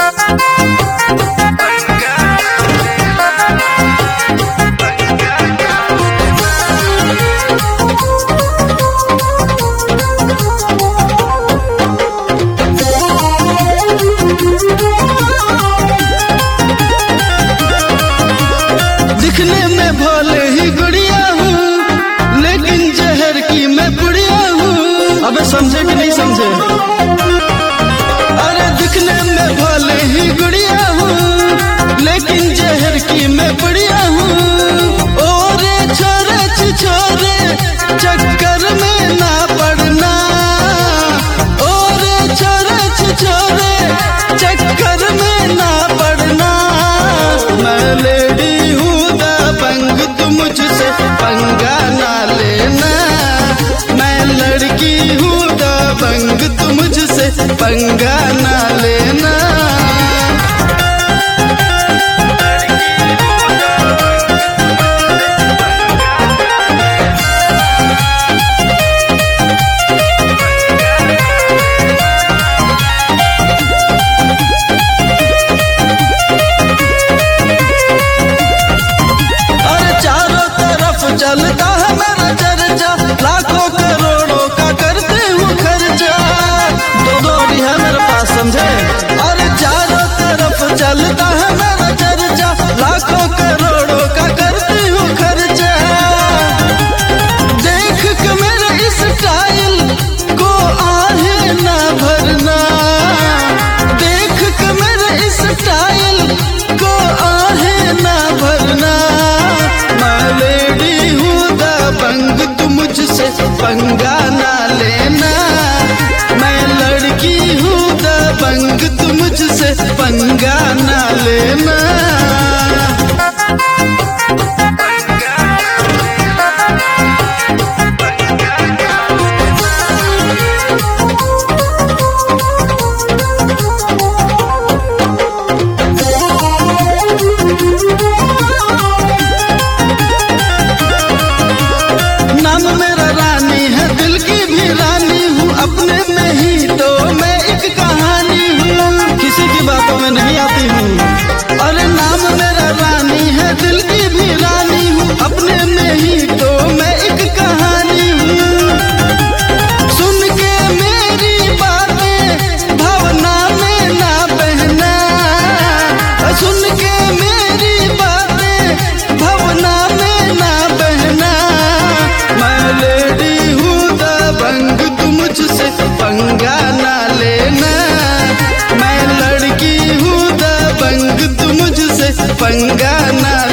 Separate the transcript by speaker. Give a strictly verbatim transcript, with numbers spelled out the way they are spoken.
Speaker 1: दिखने में भले ही गुड़िया हूँ, लेकिन जहर की मैं पुड़िया हूँ। अबे समझे कि नहीं समझे? अरे दिखने में भले ही गुड़िया हूँ, लेकिन जहर की मैं पुड़िया हूँ। और छोरे छिछोरे चक्कर में ना पड़ना, और छोरे छिछोरे चक्कर में ना पड़ना। मैं लेडी हूँ दबंग, तुम मुझसे पंगा ना लेना। मैं लड़की हूँ दबंग, तुम मुझसे पंगा ना लेना। चलता है मेरा चर्चा, लाखों करोड़ों का करते हूँ खर्चा। दो दौड़ी है मेरे पास समझे। और चारों तरफ चलता है मेरा चर्चा, लाखों करोड़ों का करते हूँ खर्चा। देख के मेरे इस स्टाइल को आहे ना भरना, देख के मेरे इस स्टाइल को आहे ना भरना। मैं लेडी हूँ दबंग, तुम मुझसे पंगा ना लेना। मैं लड़की हूँ दबंग, तुम मुझसे पंगा ना लेना। नाम मेरा रानी है, दिल की भी रानी हूँ। अपने में ही तो मैं एक कहानी हूँ, किसी की बातों में नहीं आती हूँ। अरे नाम मेरा रानी है, दिल की भी रानी हूँ। अपने में ही तो मैं एक कहानी हूँ। सुन के मेरी बातें भावना में ना बहना, सुन के मेरी बातें भावना में ना बहना। मैं लेडी हूँ दबंग, तुम मुझसे पंगा ना लेना। मैं लड़की हूँ दबंग, तुम मुझसे पंगा ना